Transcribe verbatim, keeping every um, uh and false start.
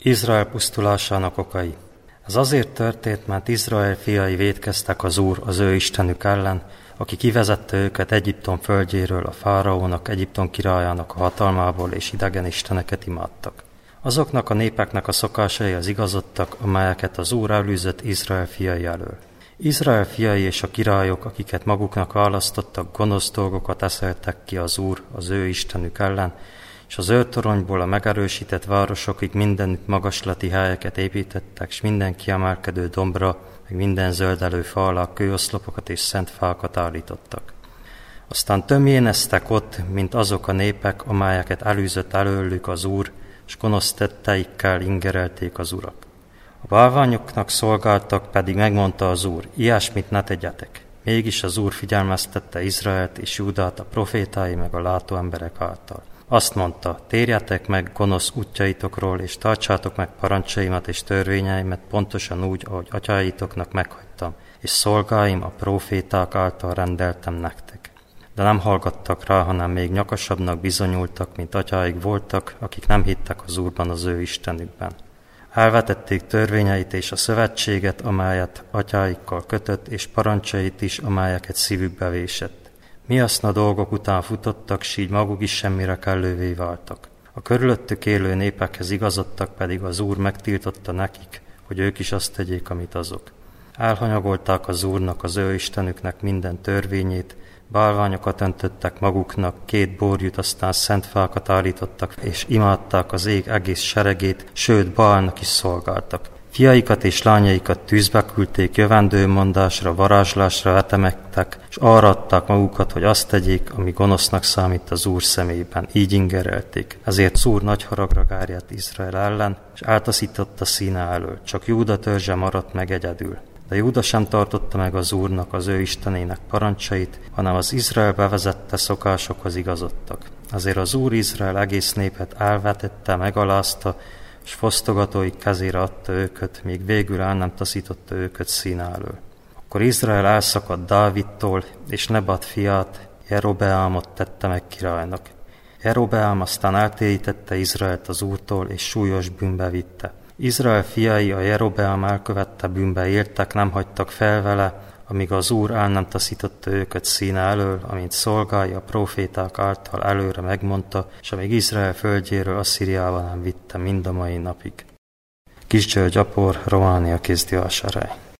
Izrael pusztulásának okai. Ez azért történt, mert Izrael fiai vétkeztek az Úr, az ő Istenük ellen, aki kivezette őket Egyiptom földjéről, a fáraónak, Egyiptom királyának a hatalmából, és idegen isteneket imádtak. Azoknak a népeknek a szokásai az igazodtak, amelyeket az Úr elűzött Izrael fiai elől. Izrael fiai és a királyok, akiket maguknak választottak, gonosz dolgokat eszeltek ki az Úr, az ő Istenük ellen, és az őrtoronyból a megerősített városokig mindenütt magaslati helyeket építettek, és minden kiemelkedő dombra, meg minden zöldelő fa alá kőoszlopokat és szent fákat állítottak. Aztán tömjéneztek ott, mint azok a népek, amelyeket elűzött előlük az Úr, és gonosz tetteikkel ingerelték az urak. A bálványoknak szolgáltak, pedig megmondta az Úr, ilyesmit ne tegyetek. Mégis az Úr figyelmeztette Izraelt és Júdát a profétái meg a látó emberek által. Azt mondta, térjetek meg gonosz útjaitokról, és tartsátok meg parancsaimat és törvényeimet pontosan úgy, ahogy atyáitoknak meghagytam, és szolgáim a proféták által rendeltem nektek. De nem hallgattak rá, hanem még nyakasabbnak bizonyultak, mint atyáik voltak, akik nem hittek az Úrban, az ő Istenükben. Elvetették törvényeit és a szövetséget, amelyet atyáikkal kötött, és parancsait is, amelyeket szívükbe vésett. Miaszna dolgok után futottak, s így maguk is semmire kellővé váltak. A körülöttük élő népekhez igazodtak, pedig az Úr megtiltotta nekik, hogy ők is azt tegyék, amit azok. Elhanyagolták az Úrnak, az ő Istenüknek minden törvényét, bálványokat öntöttek maguknak, két borjut, aztán szent fákat állítottak, és imádták az ég egész seregét, sőt, Baalnak is szolgáltak. Fiaikat és lányaikat tűzbe küldték, jövendőmondásra, varázslásra vetemektek, és arra adták magukat, hogy azt tegyék, ami gonosznak számít az Úr szemében. Így ingerelték. Ezért az Úr nagy haragra gárját Izrael ellen, és eltaszította színe elől. Csak Júda törzse maradt meg egyedül. De Júda sem tartotta meg az Úrnak, az ő Istenének parancsait, hanem az Izrael bevezette szokásokhoz igazodtak. Azért az Úr Izrael egész népet elvetette, megalázta, és fosztogatóik kezére adta őket, míg végül el nem taszította őket szín elől. Akkor Izrael elszakadt Dávidtól, és Nebat fiát, Jerobeámot tette meg királynak. Jerobeám aztán eltérítette Izraelt az Úrtól, és súlyos bűnbe vitte. Izrael fiai a Jerobeám elkövette bűnbe éltek, nem hagytak fel vele, amíg az Úr el nem taszította őket színe elől, amint szolgálja a proféták által előre megmondta, és amíg Izrael földjéről Asszíriába nem vitte mind a mai napig. Kis György apor, Románia kézdivasarály.